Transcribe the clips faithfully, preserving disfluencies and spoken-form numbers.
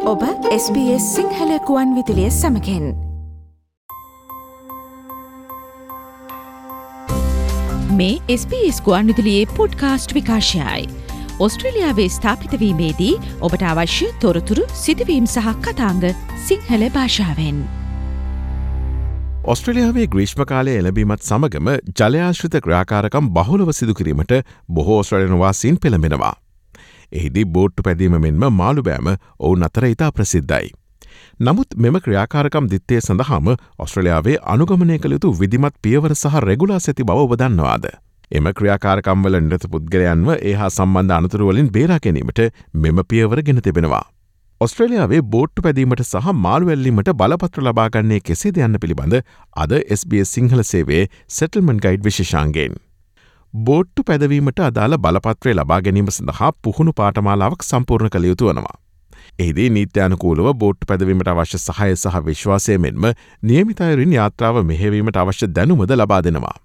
ඔබ S B S Sinhala කුවන් විදුලිය සමගින් මේ S B S කුවන් විදුලියේ පොඩ්කාස්ට් විකාශයයි. ඔස්ට්‍රේලියාවේ ස්ථාපිත වීමේදී ඔබට අවශ්‍ය තොරතුරු, සිදුවීම් සහ කතාංග සිංහල භාෂාවෙන්. ඔස්ට්‍රේලියාවේ ග්‍රීෂ්ම කාලයේ එළඹීමත් සමගම ජලයාශ්‍රිත ක්‍රියාකාරකම් බහුලව සිදු කිරීමට බොහෝ ඔස්ට්‍රේලියානු වාසීන් පෙළඹෙනවා. එහිදී බෝට්ටු පැදීම මෙන්ම මාළු බෑම ඔවුන් අතර ඉතා ප්‍රසිද්ධයි. නමුත් මෙම ක්‍රියාකාරකම් දිත්තේ සඳහාම ඔස්ට්‍රේලියාවේ අනුගමනය කළ යුතු විධිමත් පියවර සහ රෙගුලාසි ඇති බව ඔබ දන්නවාද? එම ක්‍රියාකාරකම්වල නිරත පුද්ගලයන්ව ඒ හා සම්බන්ධ අනතුරුවලින් බේරා ගැනීමට මෙම පියවර ගෙන තිබෙනවා. ඔස්ට්‍රේලියාවේ බෝට්ටු පැදීමට සහ මාළු ඇල්ලීමට බලපත්‍ර ලබාගන්නේ කෙසේද යන්න පිළිබඳ අද S B S සිංහල සේවයේ සෙටල්මන්ට් ගයිඩ් විශේෂාංගයෙන්. බෝට්ටු පැදවීමට අදාළ බලපත්‍රය ලබා ගැනීම සඳහා පුහුණු පාඨමාලාවක් සම්පූර්ණ කළ යුතු වනවා. එහිදී නීත්‍යානුකූලව බෝට්ටු පැදවීමට අවශ්‍ය සහාය සහ විශ්වාසය මෙන්ම නියමිත අයුරින් යාත්‍රාව මෙහෙවීමට අවශ්‍ය දැනුමද ලබා දෙනවා.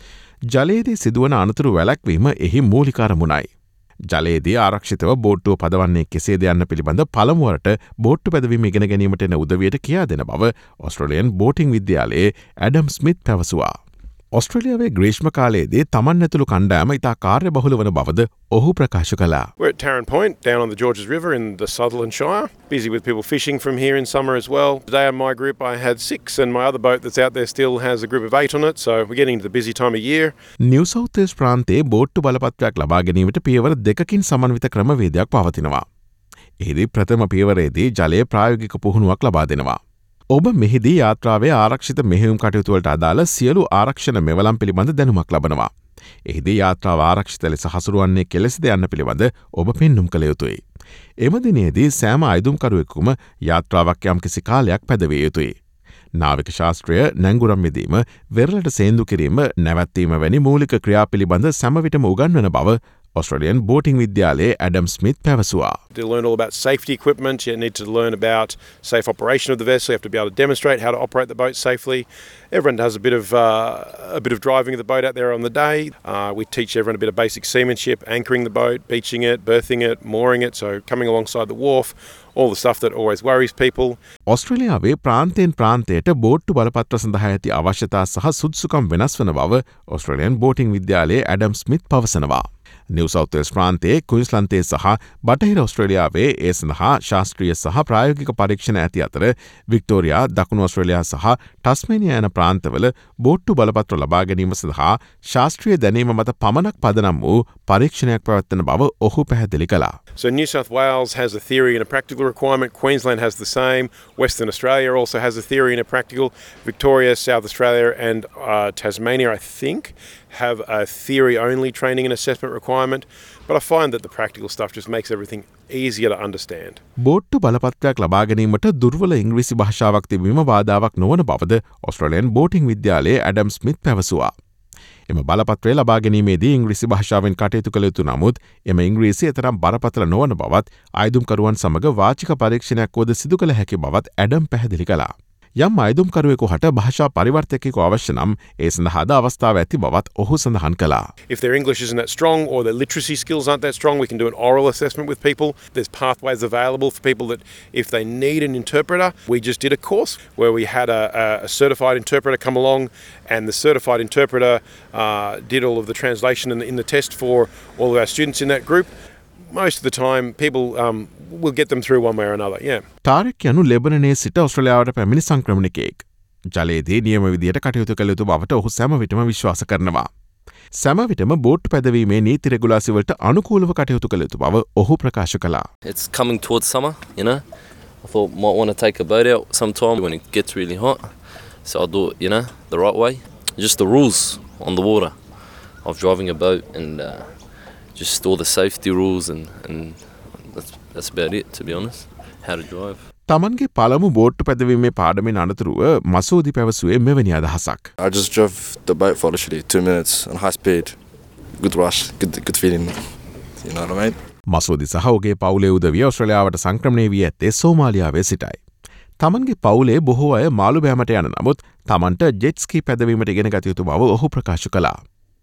ජලයේදී සිදුවන අනතුරු වැළැක්වීම එහි මූලික අරමුණයි. ජලයේදී ආරක්ෂිතව බෝට්ටුව පදවන්නේ කෙසේද යන්න පිළිබඳ පළමුවරට බෝට්ටු පැදවීම ඉගෙන ගැනීමට එන උදවියට කියා දෙන බව ඔස්ට්‍රේලියන් බෝටිං විද්‍යාලයේ ඇඩම් ස්මිත් පැවසුවා. ඔස්ට්‍රේලියාවේ ග්‍රීෂ්ම කාලයේදී තමන් ඇතුළු කණ්ඩායම ඉතා කාර්ය බහුල වන බවද ඔහු ප්‍රකාශ කළා. We're at Tarrant Point, down on the Georges River in the Sutherland Shire. Busy with people fishing from here in summer as well. Today on my group I had six and my other boat that's out there still has a group of eight on it, so we're getting into the busy time of year. New South Wales ප්‍රාන්තයේ බෝට්ටු බලපත්‍රයක් ලබා ගැනීමට පියවර දෙකකින් සමන්විත ක්‍රමවේදයක් පවතිනවා. එහිදී ප්‍රථම පියවරේදී ජලයේ ප්‍රායෝගික පුහුණුවක් ලබා දෙනවා. ඔබ මෙහිදී යාත්‍රාවේ ආරක්ෂිත මෙහෙයුම් කටයුතුවලට අදාළ සියලු ආරක්ෂණ මෙවලම් පිළිබඳ දැනුමක් ලබනවා. එහිදී යාත්‍රාව ආරක්ෂිත ලෙස හසුරුවන්නේ කෙලෙසද යන්න පිළිබඳ ඔබ පෙන්නුම් කළ යුතුයි. එම දිනේදී සෑම අයදුම්කරුවෙකුම යාත්‍රාවක් යම් කිසි කාලයක් පැදවිය යුතුයි. නාවික ශාස්ත්‍රය, නැංගුරම් විදීම, වෙරළට සේන්දු කිරීම, නැවැත්වීම වැනි මූලික ක්‍රියා පිළිබඳ සැමවිටම උගන්වන බව Australian Boating විද්‍යාලයේ ඇඩම් ස්මිත් පැවසුවා. To learn all about safety equipment, you need to learn about safe operation of the vessel. You have to be able to demonstrate how to operate the boat safely. Everyone does a bit of uh, a bit of driving of the boat out there on the day. Uh, we teach everyone a bit of basic seamanship, anchoring the boat, beaching it, berthing it, mooring it, so coming alongside the wharf, all the stuff that always worries people. ඔස්ට්‍රේලියාවේ ප්‍රාන්තයෙන් ප්‍රාන්තයට බෝට්ටු බලපත්‍ර සඳහා ඇති අවශ්‍යතා සහ සුදුසුකම් වෙනස් වන බව ඔස්ට්‍රේලියන් බෝටිං විද්‍යාලයේ ඇඩම් ස්මිත් පවසනවා. නිව් සවුත් වේල්ස් ප්‍රාන්තයේ, ක්වීන්ස්ලන්තයේ සහ බටහිර ඔස්ට්‍රේලියාවේ ඒ සඳහා ශාස්ත්‍රීය සහ ප්‍රායෝගික පරීක්ෂණ ඇති අතර වික්ටෝරියා, දකුණු ඔස්ට්‍රේලියා සහ ටස්මේනියා යන ප්‍රාන්තවල බෝට්ටු බලපත්‍ර ලබා ගැනීම සඳහා ශාස්ත්‍රීය දැනීම මත පමණක් පදනම් වූ පරීක්ෂණයක් පැවැත්වෙන බව ඔහු පැහැදිලි කළා. So New South Wales has a theory and a practical requirement. Queensland has the same. Western Australia also has a theory and a practical. Victoria, South Australia and uh, Tasmania, I think, have a theory-only training and assessment requirement. But I find that the practical stuff just makes everything easier to understand. බෝට්ටු බලපත්‍රයක් ලබා ගැනීමට දුර්වල ඉංග්‍රීසි භාෂාවක් තිබීම බාධාවක් නොවන බවද Australian boating විද්‍යාලයේ ඇඩම් ස්මිත් පැවසුවා. එම බලපත්‍රය ලබා ගැනීමේදී ඉංග්‍රීසි භාෂාවෙන් කටයුතු කළ යුතු නමුත් එම ඉංග්‍රීසි එතරම් බරපතල නොවන බවත් අයදුම්කරුවන් සමග වාචික පරීක්ෂණයක් වුවද සිදු කළ හැකි බවත් ඇඩම් පැහැදිලි කළා. යම් අයදුම්කරුවෙකු හට භාෂා පරිවර්තකයෙකු අවශ්‍ය නම් ඒ සඳහාද අවස්ථාව ඇති බවත් ඔහු සඳහන් කළා. If their English isn't that strong or their literacy skills aren't that strong, we can do an oral assessment with people. There's pathways available for people that if they need an interpreter. We just did a course where we had a, a certified interpreter come along and the certified interpreter uh, did all of the translation in the, in the test for all of our students in that group. Most of the time people um, will get them through one way or another, yeah. තාරික් යනු ලෙබනනයේ සිට ඔස්ට්‍රේලියාවට පැමිණි සංක්‍රමණිකයෙක්. ජලයේදී නියම විදියට කටයුතු කළ යුතු බවට ඔහු සෑම විටම විශ්වාස කරනවා. සෑම විටම බෝට්ටු පැදවීමේ නීති රෙගුලාසි වලට අනුකූලව කටයුතු කළ යුතු බව ඔහු ප්‍රකාශ කළා. It's coming towards summer, you know. I thought might want to take a boat out sometime when it gets really hot. So I'll do it, you know, the right way. Just the rules on the water of driving a boat and uh, just all the safety rules and, and that's, that's about it, to be honest. How to drive. තමන්ගේ පළමු බෝට්ටු පැදවීමේ පාඩමෙන් අනතුරුව මසූදි පැවසුවේ මෙවැනි අදහසක්. I just drove the boat for literally two minutes on high speed. Good rush, good, good feeling. You know what I mean? මසූදි සහ ඔහුගේ පවුලේ උදවිය ඔස්ට්‍රේලියාවට සංක්‍රමණය වී ඇත්තේ සෝමාලියාවේ සිටයි. තමන්ගේ පවුලේ බොහෝ අය මාළු බෑමට යන නමුත් තමන්ට ජෙට් ස්කී පැදවීමට ඉගෙන ගත යුතු බව ඔහු ප්‍රකාශ කළා.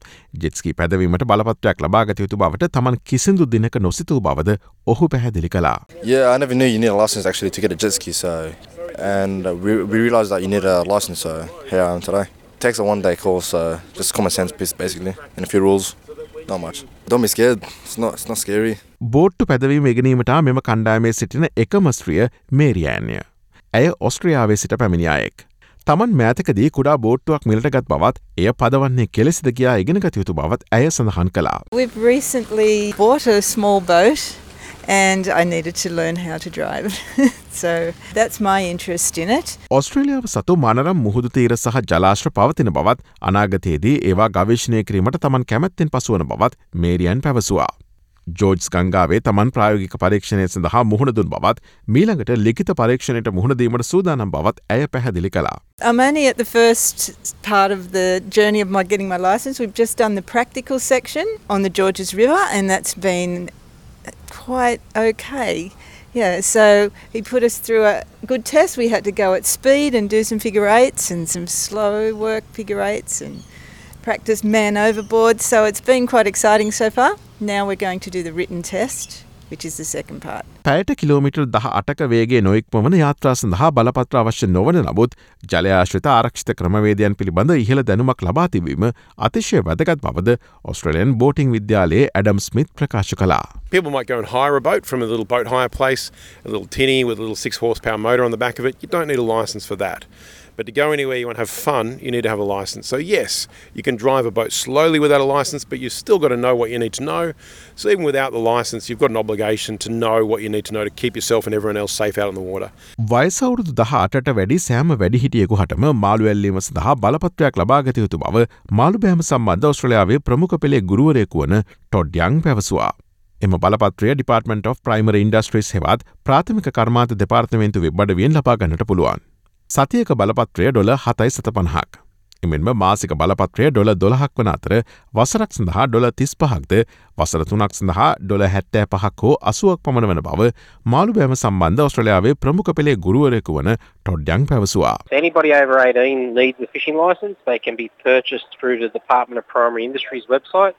ජෙට්ස්කී පැදවීමට බලපත්‍රයක් ලබාගත යුතු බවට තමන් කිසිදු දිනක නොසිතූ බවද ඔහු පැහැදිලි කළා. Yeah, I never knew you need a license actually to get a jet ski, so and uh, we we realised that you need a license, so here I am today. It takes a one day course, so just common sense piece basically, and a few rules, not much. Don't be scared. It's not it's not scary. බෝට්ටු පැදවීම ඉගෙනීමට මෙම කණ්ඩායමේ සිටින එකම ස්ත්‍රිය මේරියෑන්ය. ඇය ඔස්ට්‍රියාවේ සිට පැමිණි අයෙක්. තමන් මෑතකදී කුඩා බෝට්ටුවක් මිලටගත් බවත් එය පදවන්නේ කෙලෙසිද කියා ඉගෙනගත යුතු බවත් ඇය සඳහන් කළා. We've recently bought a small boat and I needed to learn how to drive. So that's my interest in it. ඔස්ට්‍රේලියාව සතු මනරම් මුහුදු තීර සහ ජලාශ්‍ර පවතින බවත් අනාගතයේදී ඒවා ගවේෂණය කිරීමට තමන් කැමැත්තෙන් පසුවන බවත් මේරියන් පැවසුවා. ජෝර්ජ්ස් ගංගාවේ තමන් ප්‍රායෝගික පරීක්ෂණය සඳහා මුහුණ දුන් බවත් මීළඟට ලිඛිත පරීක්ෂණයට මුහුණ දීමට සූදානම් බවත් ඇය පැහැදිලි කළා. I'm only at the first part of the journey of my getting my license. We've just done the practical section on the Georges River and that's been quite okay. Yeah, so he put us through a good test. We had to go at speed and do some figure eights and some slow work figure eights and practice man overboard. So it's been quite exciting so far. Now we're going to do the written test, which is the second part. පැයට kilometre දහ අටක වේගේ නොයික්මවන යාත්‍රා සඳහා බලපත්‍ර අවශ්‍ය නොවන නමුත් ජලයාශ්‍රිත ආරක්ෂිත ක්‍රමවේදයන් පිළිබඳ ඉහළ දැනුමක් ලබා තිබීම අතිශය වැදගත් බවද ඔස්ට්‍රේලියන් බෝටිං විද්‍යාලයේ ඇඩම් ස්මිත් ප්‍රකාශ කළා. People might go and hire a boat from a little boat hire place, a little tinny with a little six horsepower motor on the back of it. You don't need a license for that. But to go anywhere you want to have fun, you need to have a license. So yes, you can drive a boat slowly without a license, but you've still got to know what you need to know. So even without the license, you've got an obligation to know what you need to know to keep yourself and everyone else safe out on the water. වයස අවුරුදු දහ අටට වැඩි සෑම වැඩිහිටියෙකු හටම මාළු ඇල්ලීම සඳහා බලපත්‍රයක් ලබාගත යුතු බව මාළු බෑම සම්බන්ධ ඔස්ට්‍රේලියාවේ ප්‍රමුඛ පෙළේ ගුරුවරයෙකු වන ටොඩ් යං පැවසුවා. එම බලපත්‍රය ඩිපාර්ට්මන්ට් ඔෆ් ප්‍රයිමරි ඉන්ඩස්ට්‍රීස් හෙවත් ප්‍රාථමික කර්මාන්ත දෙපාර්තමේන්තුවේ බඩවියෙන් ලබා ගන්නට පුළුවන්. සතියක බලපත්‍රය ඩොල හතයි සත පණහක්. එමෙන්ම මාසික බලපත්‍රය ඩොල දොළහක් වන අතර වසරක් සඳහා ඩොල තිස් පහක්ද වසර තුනක් සඳහා ඩොල හැත්තෑ පහක් හෝ අසුවක් පමණ වන බව මාළු බෑම සම්බන්ධ ඔස්ට්‍රේලියාවේ ප්‍රමුඛ පෙළේ ගුරුවරයෙකු වන ටොඩ් යං පැවසුවා. Anybody over eighteen needs a fishing licence. They can be purchased through the Department of Primary Industries website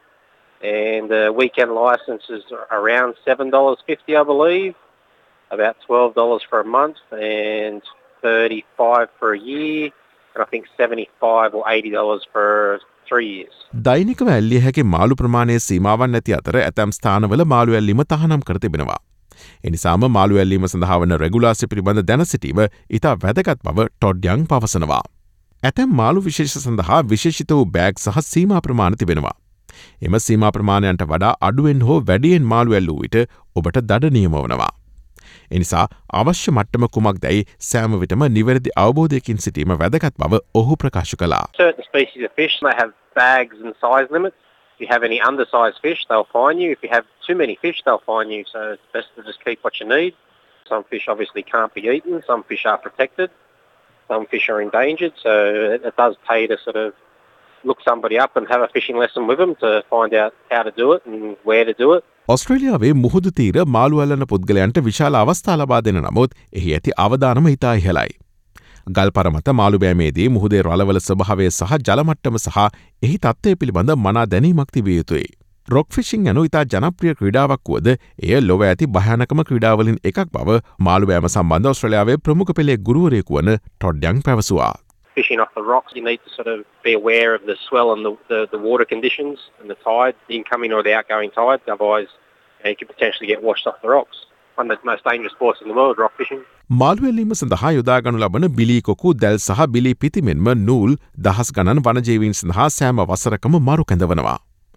and the weekend licence is around seven dollars fifty I believe, about twelve dollars for a month and thirty-five for a year, and I think seventy-five or eighty dollars for three years. දෛනිකව ඇල්ලිය හැකි මාළු ප්‍රමාණය සීමාවන් නැති අතර ඇතැම් ස්ථානවල මාළු ඇල්ලීම තහනම් කර තිබෙනවා. එනිසාම මාළු ඇල්ලීම සඳහා වන රෙගුලාසි පිළිබඳ දැන සිටීම ඉතා වැදගත් බව ටොඩ් යං පවසනවා. ඇතැම් මාළු විශේෂ සඳහා විශේෂිත වූ බෑග් සහ සීමා ප්‍රමාණ තිබෙනවා. එම සීමා ප්‍රමාණයන්ට වඩා අඩුවෙන් හෝ වැඩියෙන් මාළු ඇල්ලූ විට ඔබට දඩ නියම වනවා. එනිසා අවශ්‍ය මට්ටම කුමක් දැයි සෑම විටම නිවැරදි අවබෝධයකින් සිටීම වැදගත් බව ඔහු ප්‍රකාශ කළා. Certain species of fish, they have bags and size limits. If you have any undersized fish, they'll fine you. If you have too many fish, they'll fine you. So it's best to just keep what you need. Some fish obviously can't be eaten. Some fish are protected. Some fish are endangered. So it, it does pay to sort of look somebody up and have a fishing lesson with them to find out how to do it and where to do it. ඔස්ට්‍රේලියාවේ මුහුදු තීර මාළු ඇල්ලන පුද්ගලයන්ට විශාල අවස්ථා ලබා දෙන නමුත් එහි ඇති අවදානම ඉතා ඉහළයි. ගල් පරමත මාළු බෑමේදී මුහුදේ රළවල ස්වභාවය සහ ජලමට්ටම සහ එහි තත්ත්වය පිළිබඳ මනා දැනීමක් තිබිය යුතුයි. රොක් ෆිෂිං යනු ඉතා ජනප්‍රිය ක්‍රීඩාවක් වුවද එය ලොව ඇති භයානකම ක්‍රීඩාවලින් එකක් බව මාළු බෑම සම්බන්ධ ඔස්ට්‍රේලියාවේ ප්‍රමුඛ පෙළේ ගුරුවරයෙකු වන ටොඩ් යං පැවසුවා. Fishing off the rocks, you need to sort of be aware of the swell and the, the, the water conditions and the tide, the incoming or the outgoing tide. Otherwise, you, know, you could potentially get washed off the rocks. One of the most dangerous sports in the world, rock fishing. මාළු ඇල්ලීම සඳහා යොදාගනු ලබන බිලී කොකු දැල් සහ බිලී පිතිමෙන්ම නූල් දහස් ගණන් වනජීවීන් සඳහා සෑම වසරකම මරු කැඳවනවා.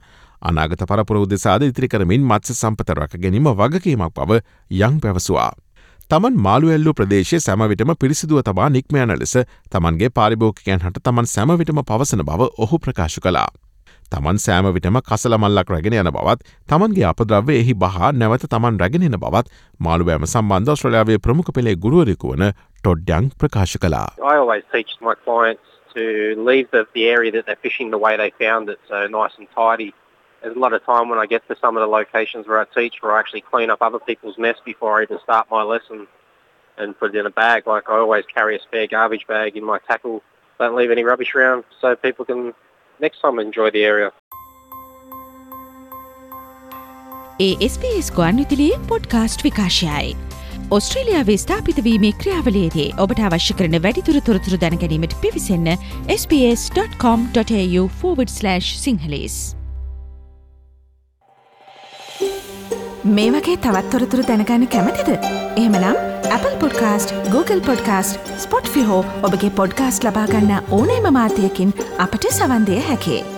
අනාගත පරපුර උදෙසාද ඉතිරි කරමින් මත්ස්‍ය සම්පත රැක ගැනීම වගකීමක් බව යං පැවසුවා. තමන් මාළු ඇල්ලූ ප්‍රදේශයේ සෑම විටම පිරිසිදුව තබා නික්ම යන ලෙස තමන්ගේ පාරිභෝගිකයන් හට තමන් සෑම විටම පවසන බව ඔහු ප්‍රකාශ කළා. තමන් සෑම විටම කසල මල්ලක් රැගෙන යන බවත් තමන්ගේ අපද්‍රව්‍ය එහි බහා නැවත තමන් රැගෙන එන බවත් මාළු බෑම සම්බන්ධ ඔස්ට්‍රේලියාවේ ප්‍රමුඛ පෙළේ ගුරුවරයෙකු වන ටොඩ් යං ප්‍රකාශ කළා. I always teach my clients to leave the, the area that they're fishing the way they found it, so nice and tidy. There's a lot of time when I get to some of the locations where I teach where I actually clean up other people's mess before I even start my lesson and put it in a bag. Like I always carry a spare garbage bag in my tackle. Don't leave any rubbish around so people can next time enjoy the area. ඒ S B S ගුවන්විදුලියේ podcast විකාශයයි. ඔස්ට්‍රේලියාවේ ස්ථාපිත වීමේ ක්‍රියාවලියේදී ඔබට අවශ්‍ය කරන වැඩිදුර තොරතුරු දැනගැනීමට පිවිසන්න S B S dot com dot A U forward slash Sinhalese. මේ වගේ තවත් තොරතුරු දැනගන්න කැමතිද? එහෙමනම් Apple Podcast, Google Podcast, Spotify හෝ ඔබගේ පොඩ්කාස්ට් ලබා ගන්න ඕනෑම මාධ්‍යයකින් අපට සවන් දිය හැකියි.